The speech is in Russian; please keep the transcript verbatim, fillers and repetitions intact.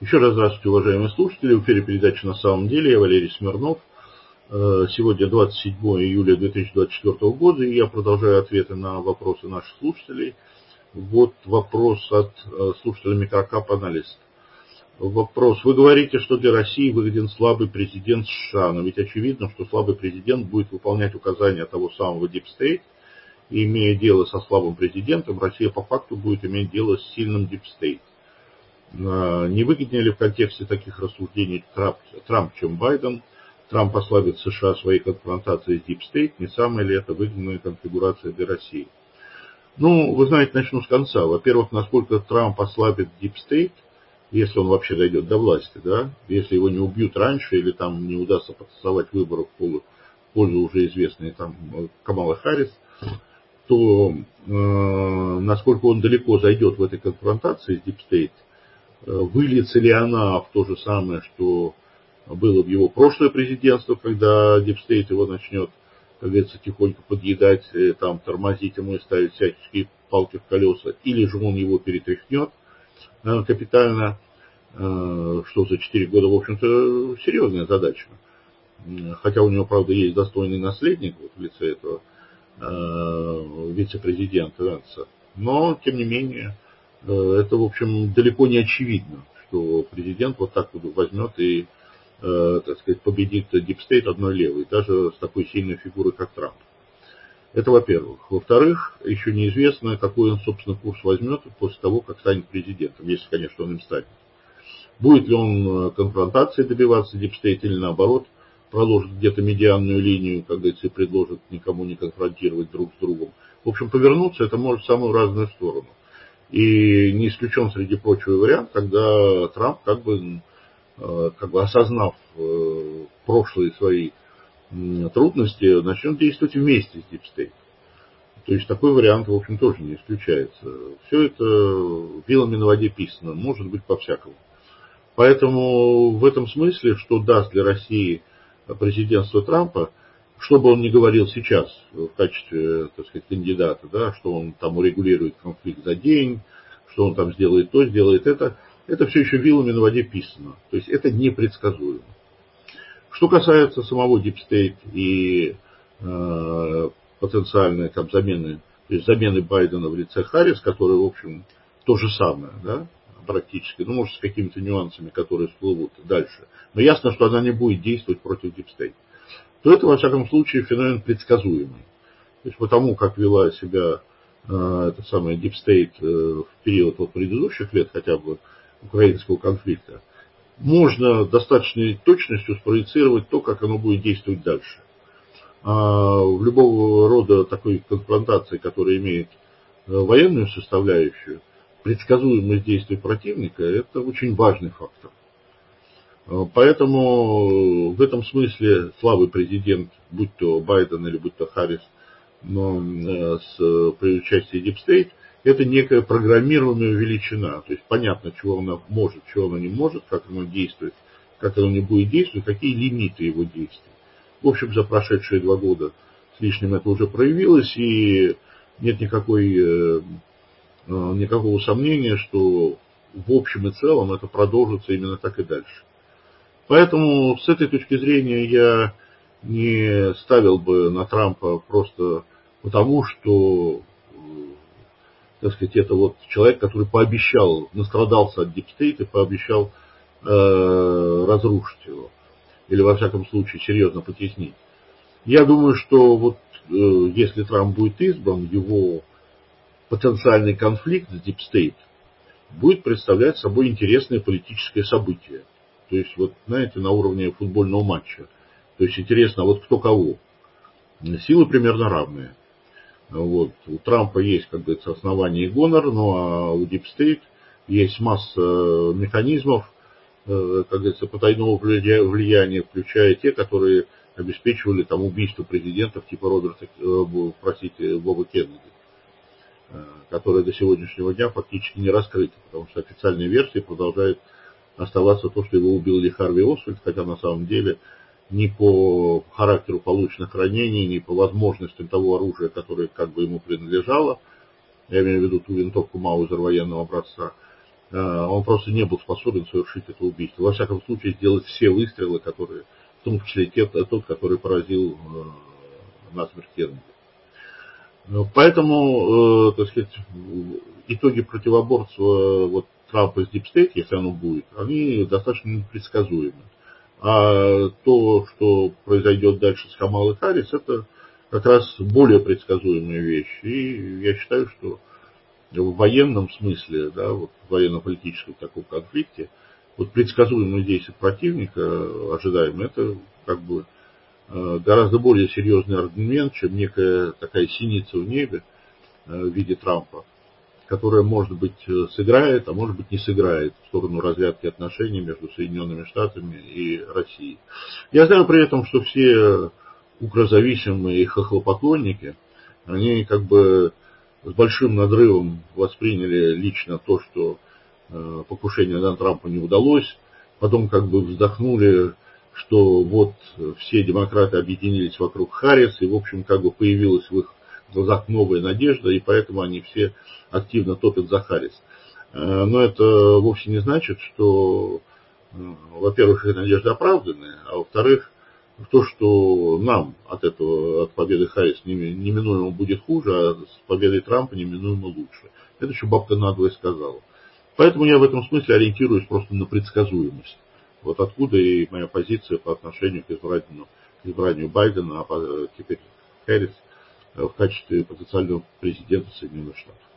Еще раз здравствуйте, уважаемые слушатели. В эфире передача «На самом деле». Я Валерий Смирнов. Сегодня двадцать седьмого июля две тысячи двадцать четвёртого года, и я продолжаю ответы на вопросы наших слушателей. Вот вопрос от слушателя Микрокап Аналист. Вопрос. Вы говорите, что для России выгоден слабый президент США, но ведь очевидно, что слабый президент будет выполнять указания того самого Deep State, и имея дело со слабым президентом, Россия по факту будет иметь дело с сильным Deep State. Не выгоднее ли в контексте таких рассуждений Трамп, Трамп, чем Байден? Трамп ослабит США своей конфронтацией с Deep State. Не самая ли это выгодная конфигурация для России? Ну, вы знаете, начну с конца. Во-первых, насколько Трамп ослабит Deep State, если он вообще дойдет до власти, да, если его не убьют раньше или там не удастся потасовать выборы в пользу, в пользу уже известной там Камалы Харрис, то э, насколько он далеко зайдет в этой конфронтации с Deep State, выльется ли она в то же самое, что было в его прошлое президентство, когда Deep State его начнет, как говорится, тихонько подъедать, там, тормозить ему и ставить всяческие палки в колеса, или же он его перетряхнет капитально, что за четыре года, в общем-то, серьезная задача. Хотя у него, правда, есть достойный наследник вот, в лице этого вице-президента Венса, но, тем не менее, это, в общем, далеко не очевидно, что президент вот так вот возьмет и, э, так сказать, победит Deep State одной левой, даже с такой сильной фигурой, как Трамп. Это во-первых. Во-вторых, еще неизвестно, какой он, собственно, курс возьмет после того, как станет президентом, если, конечно, он им станет. Будет ли он конфронтации добиваться Deep State или, наоборот, проложит где-то медианную линию, как говорится, и предложит никому не конфронтировать друг с другом. В общем, повернуться это может в самую разную сторону. И не исключен, среди прочего, вариант, когда Трамп, как бы, как бы осознав прошлые свои трудности, начнет действовать вместе с Deep State. То есть такой вариант, в общем, тоже не исключается. Все это вилами на воде писано, может быть по-всякому. Поэтому в этом смысле, что даст для России президентство Трампа, что бы он ни говорил сейчас в качестве, так сказать, кандидата, да, что он там урегулирует конфликт за день, что он там сделает то, сделает это, это все еще вилами на воде писано. То есть это непредсказуемо. Что касается самого Deep State и э, потенциальной там, замены, то есть замены Байдена в лице Харрис, которая, в общем, то же самое, да, практически, ну, может, с какими-то нюансами, которые всплывут дальше. Но ясно, что она не будет действовать против Deep State. То это, во всяком случае, феномен предсказуемый. То есть потому, как вела себя э, эта самая Deep State э, в период вот, предыдущих лет, хотя бы украинского конфликта, можно достаточной точностью спроецировать то, как оно будет действовать дальше. А в любого рода такой конфронтации, которая имеет э, военную составляющую, предсказуемость действий противника – это очень важный фактор. Поэтому в этом смысле слабый президент, будь то Байден или будь то Харрис, но с при участии Deep State, это некая программируемая величина. То есть понятно, чего она может, чего она не может, как оно действует, как оно не будет действовать, какие лимиты его действий. В общем, за прошедшие два года с лишним это уже проявилось, и нет никакой, никакого сомнения, что в общем и целом это продолжится именно так и дальше. Поэтому с этой точки зрения я не ставил бы на Трампа просто потому, что, так сказать, это вот человек, который пообещал, настрадался от Deep State и пообещал э, разрушить его. Или, во всяком случае, серьезно потеснить. Я думаю, что вот э, если Трамп будет избран, его потенциальный конфликт с Deep State будет представлять собой интересное политическое событие. То есть, вот, знаете, на уровне футбольного матча. То есть, интересно, вот кто кого. Силы примерно равные. Вот. У Трампа есть, как говорится, основание и гонор, ну а у Deep State есть масса механизмов, как говорится, потайного влияния, включая те, которые обеспечивали там убийство президентов типа Роберта, простите, Боба Кеннеди, которое до сегодняшнего дня фактически не раскрыто, потому что официальной версией продолжает оставаться то, что его убил Ли Харви Освальд, хотя на самом деле ни по характеру полученных ранений, ни по возможностям того оружия, которое как бы ему принадлежало, я имею в виду ту винтовку Маузер военного образца, он просто не был способен совершить это убийство. Во всяком случае, сделать все выстрелы, которые, в том числе тот, который поразил насмерть Кеннеди. Поэтому, так сказать, итоги противоборства вот Трампа с Дипстейт, если оно будет, они достаточно непредсказуемы. А то, что произойдет дальше с Камалой Харрис, это как раз более предсказуемая вещь. И я считаю, что в военном смысле, да, вот в военно-политическом таком конфликте, вот предсказуемые действия противника, ожидаемые, это как бы гораздо более серьезный аргумент, чем некая такая синица в небе в виде Трампа, которая, может быть, сыграет, а может быть, не сыграет в сторону разрядки отношений между Соединенными Штатами и Россией. Я знаю при этом, что все укрозависимые и хохлопоклонники, они как бы с большим надрывом восприняли лично то, что э, покушение на Трампа не удалось, потом как бы вздохнули, что вот все демократы объединились вокруг Харрис, и, в общем, как бы появилась в их глазах новая надежда, и поэтому они все активно топят за Харрис. Но это вовсе не значит, что, во-первых, их надежды оправданы, а во-вторых, то, что нам от этого, от победы Харрис неминуемо будет хуже, а с победой Трампа неминуемо лучше. Это еще бабка надвое сказала. Поэтому я в этом смысле ориентируюсь просто на предсказуемость. Вот откуда и моя позиция по отношению к избранию, к избранию Байдена, а теперь Харрис в качестве потенциального президента Соединенных Штатов.